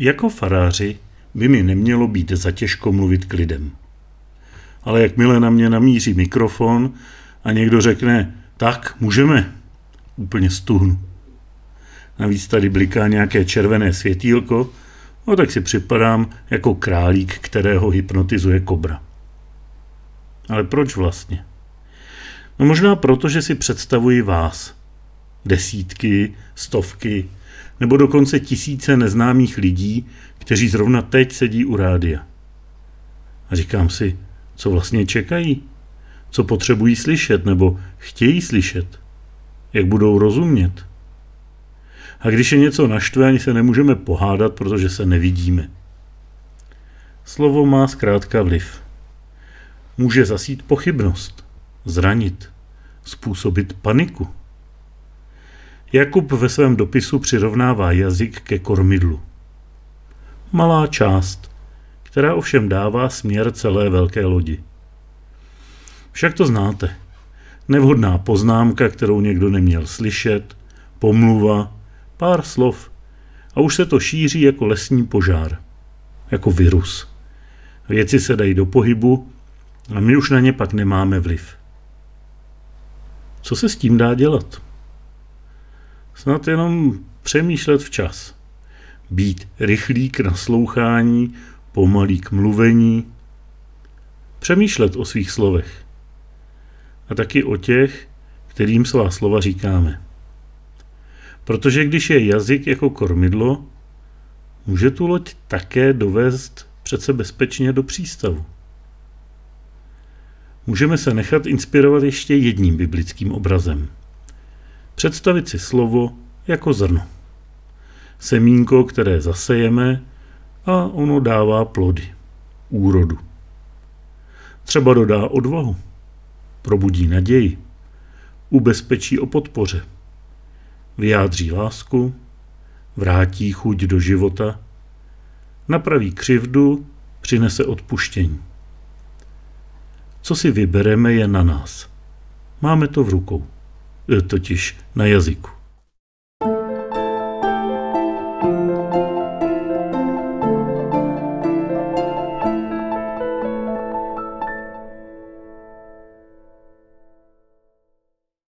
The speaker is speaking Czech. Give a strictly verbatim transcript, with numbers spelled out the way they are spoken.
Jako faráři by mi nemělo být zatěžko mluvit k lidem. Ale jakmile na mě namíří mikrofon a někdo řekne, tak, můžeme, úplně stuhnu. Navíc tady bliká nějaké červené světýlko, no tak si připadám jako králík, kterého hypnotizuje kobra. Ale proč vlastně? No možná proto, že si představuji vás. Desítky, stovky, nebo dokonce tisíce neznámých lidí, kteří zrovna teď sedí u rádia. A říkám si, co vlastně čekají? Co potřebují slyšet nebo chtějí slyšet? Jak budou rozumět? A když je něco naštve, ani se nemůžeme pohádat, protože se nevidíme. Slovo má zkrátka vliv. Může zasít pochybnost, zranit, způsobit paniku. Jakub ve svém dopisu přirovnává jazyk ke kormidlu. Malá část, která ovšem dává směr celé velké lodi. Však to znáte. Nevhodná poznámka, kterou někdo neměl slyšet, pomluva, pár slov a už se to šíří jako lesní požár, jako virus. Věci se dají do pohybu a my už na ně pak nemáme vliv. Co se s tím dá dělat? Snad jenom přemýšlet včas. Být rychlý k naslouchání, pomalý k mluvení. Přemýšlet o svých slovech. A taky o těch, kterým svá slova říkáme. Protože když je jazyk jako kormidlo, může tu loď také dovést přece bezpečně do přístavu. Můžeme se nechat inspirovat ještě jedním biblickým obrazem. Představit si slovo jako zrno. Semínko, které zasejeme a ono dává plody, úrodu. Třeba dodá odvahu, probudí naději, ubezpečí o podpoře, vyjádří lásku, vrátí chuť do života, napraví křivdu, přinese odpuštění. Co si vybereme, je na nás. Máme to v rukou, totiž na jazyku.